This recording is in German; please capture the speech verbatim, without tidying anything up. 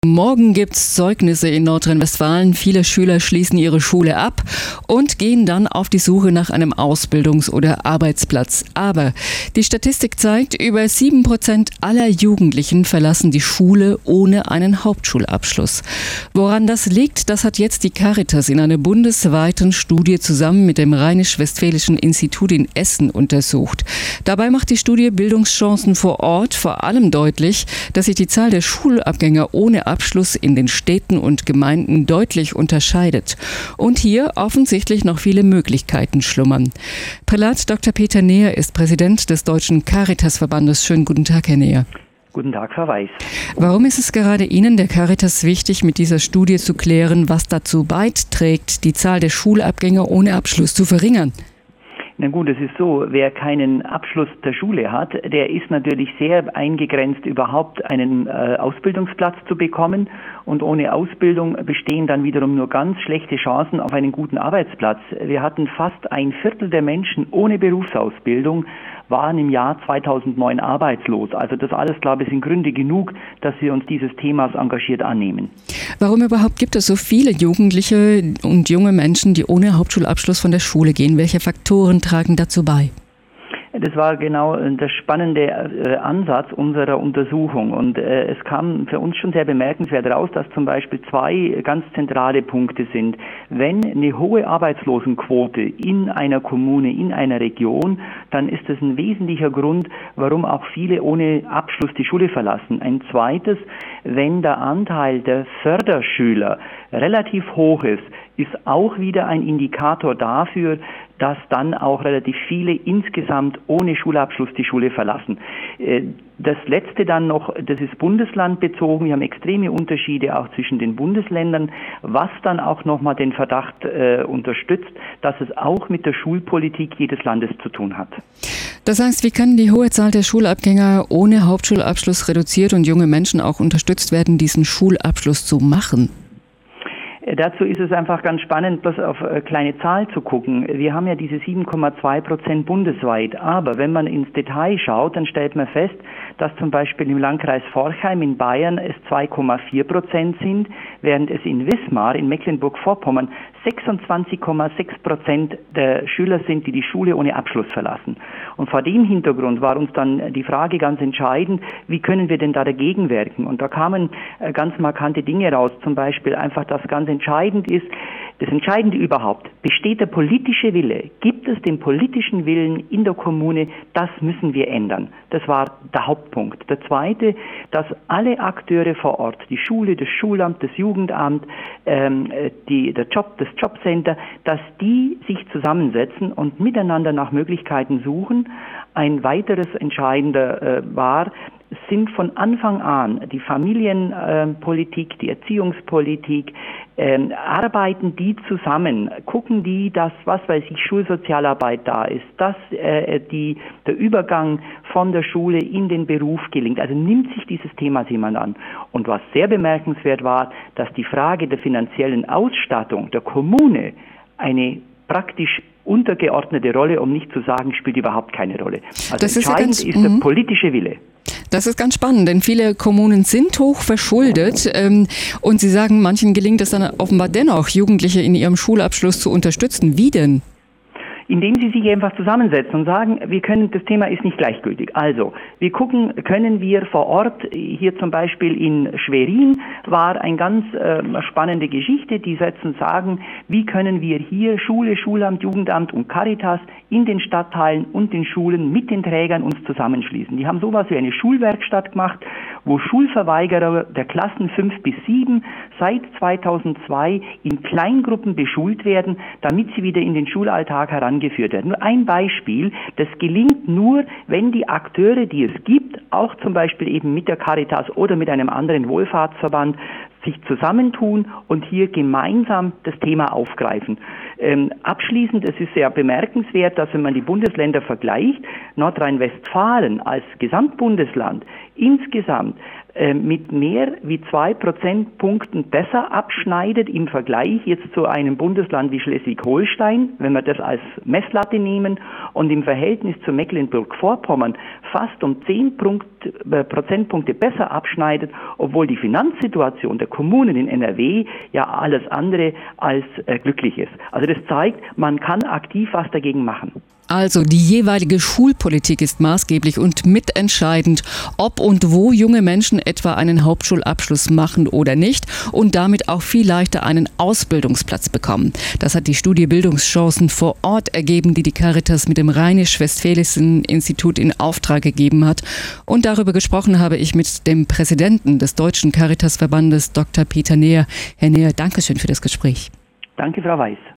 Morgen gibt's Zeugnisse in Nordrhein-Westfalen. Viele Schüler schließen ihre Schule ab und gehen dann auf die Suche nach einem Ausbildungs- oder Arbeitsplatz. Aber die Statistik zeigt, über sieben Prozent aller Jugendlichen verlassen die Schule ohne einen Hauptschulabschluss. Woran das liegt, das hat jetzt die Caritas in einer bundesweiten Studie zusammen mit dem Rheinisch-Westfälischen Institut in Essen untersucht. Dabei macht die Studie Bildungschancen vor Ort vor allem deutlich, dass sich die Zahl der Schulabgänger ohne Abschluss in den Städten und Gemeinden deutlich unterscheidet und hier offensichtlich noch viele Möglichkeiten schlummern. Prälat Doktor Peter Neher ist Präsident des Deutschen Caritas-Verbandes. Schönen guten Tag, Herr Neher. Guten Tag, Frau Weiß. Warum ist es gerade Ihnen, der Caritas, wichtig, mit dieser Studie zu klären, was dazu beiträgt, die Zahl der Schulabgänger ohne Abschluss zu verringern? Na gut, es ist so, wer keinen Abschluss der Schule hat, der ist natürlich sehr eingegrenzt, überhaupt einen äh, Ausbildungsplatz zu bekommen. Und ohne Ausbildung bestehen dann wiederum nur ganz schlechte Chancen auf einen guten Arbeitsplatz. Wir hatten fast ein Viertel der Menschen ohne Berufsausbildung waren im Jahr zweitausendneun arbeitslos. Also das alles, glaube ich, sind Gründe genug, dass wir uns dieses Themas engagiert annehmen. Warum überhaupt gibt es so viele Jugendliche und junge Menschen, die ohne Hauptschulabschluss von der Schule gehen? Welche Faktoren tragen dazu bei? Das war genau der spannende äh, Ansatz unserer Untersuchung und äh, es kam für uns schon sehr bemerkenswert raus, dass zum Beispiel zwei ganz zentrale Punkte sind. Wenn eine hohe Arbeitslosenquote in einer Kommune, in einer Region, dann ist das ein wesentlicher Grund, warum auch viele ohne Abschluss die Schule verlassen. Ein zweites, wenn der Anteil der Förderschüler relativ hoch ist, ist auch wieder ein Indikator dafür, dass dann auch relativ viele insgesamt ohne Schulabschluss die Schule verlassen. Das Letzte dann noch, das ist bundeslandbezogen. Wir haben extreme Unterschiede auch zwischen den Bundesländern, was dann auch nochmal den Verdacht äh, unterstützt, dass es auch mit der Schulpolitik jedes Landes zu tun hat. Das heißt, wie kann die hohe Zahl der Schulabgänger ohne Hauptschulabschluss reduziert und junge Menschen auch unterstützt werden, diesen Schulabschluss zu machen? Dazu ist es einfach ganz spannend, bloß auf eine kleine Zahl zu gucken. Wir haben ja diese sieben Komma zwei Prozent bundesweit, aber wenn man ins Detail schaut, dann stellt man fest, dass zum Beispiel im Landkreis Forchheim in Bayern es zwei Komma vier Prozent sind, während es in Wismar in Mecklenburg-Vorpommern sechsundzwanzig Komma sechs Prozent der Schüler sind, die die Schule ohne Abschluss verlassen. Und vor dem Hintergrund war uns dann die Frage ganz entscheidend, wie können wir denn da dagegen wirken? Und da kamen ganz markante Dinge raus, zum Beispiel einfach, dass ganz entscheidend ist, das Entscheidende überhaupt, besteht der politische Wille, gibt es den politischen Willen in der Kommune, das müssen wir ändern. Das war der Hauptpunkt. Der zweite, dass alle Akteure vor Ort, die Schule, das Schulamt, das Jugendamt, ähm, die, der Job, das Jobcenter, dass die sich zusammensetzen und miteinander nach Möglichkeiten suchen. Ein weiteres entscheidender äh, war, sind von Anfang an die Familienpolitik, äh, die Erziehungspolitik, äh, arbeiten die zusammen, gucken die, dass, was weiß ich, Schulsozialarbeit da ist, dass äh, die, der Übergang von der Schule in den Beruf gelingt. Also nimmt sich dieses Thema jemand an. Und was sehr bemerkenswert war, dass die Frage der finanziellen Ausstattung der Kommune eine praktisch untergeordnete Rolle, um nicht zu sagen, spielt überhaupt keine Rolle. Also das entscheidend ist, ja ganz, ist der politische Wille. Das ist ganz spannend, denn viele Kommunen sind hoch verschuldet ähm, und Sie sagen, manchen gelingt es dann offenbar dennoch, Jugendliche in ihrem Schulabschluss zu unterstützen. Wie denn? Indem sie sich einfach zusammensetzen und sagen, wir können, das Thema ist nicht gleichgültig. Also, wir gucken, können wir vor Ort, hier zum Beispiel in Schwerin, war eine ganz äh, spannende Geschichte, die setzen sagen, wie können wir hier Schule, Schulamt, Jugendamt und Caritas in den Stadtteilen und den Schulen mit den Trägern uns zusammenschließen. Die haben sowas wie eine Schulwerkstatt gemacht, wo Schulverweigerer der Klassen fünf bis sieben seit zweitausendzwei in Kleingruppen beschult werden, damit sie wieder in den Schulalltag herangeführt werden. Nur ein Beispiel, das gelingt nur, wenn die Akteure, die es gibt, auch zum Beispiel eben mit der Caritas oder mit einem anderen Wohlfahrtsverband, sich zusammentun und hier gemeinsam das Thema aufgreifen. Ähm, abschließend, es ist sehr bemerkenswert, dass wenn man die Bundesländer vergleicht, Nordrhein-Westfalen als Gesamtbundesland insgesamt mit mehr wie zwei Prozentpunkten besser abschneidet im Vergleich jetzt zu einem Bundesland wie Schleswig-Holstein, wenn wir das als Messlatte nehmen, und im Verhältnis zu Mecklenburg-Vorpommern fast um zehn Prozentpunkte besser abschneidet, obwohl die Finanzsituation der Kommunen in N R W ja alles andere als äh, glücklich ist. Also das zeigt, man kann aktiv was dagegen machen. Also die jeweilige Schulpolitik ist maßgeblich und mitentscheidend, ob und wo junge Menschen etwa einen Hauptschulabschluss machen oder nicht und damit auch viel leichter einen Ausbildungsplatz bekommen. Das hat die Studie Bildungschancen vor Ort ergeben, die die Caritas mit dem Rheinisch-Westfälischen Institut in Auftrag gegeben hat. Und darüber gesprochen habe ich mit dem Präsidenten des Deutschen Caritasverbandes, Doktor Peter Neher. Herr Neher, Dankeschön für das Gespräch. Danke, Frau Weiß.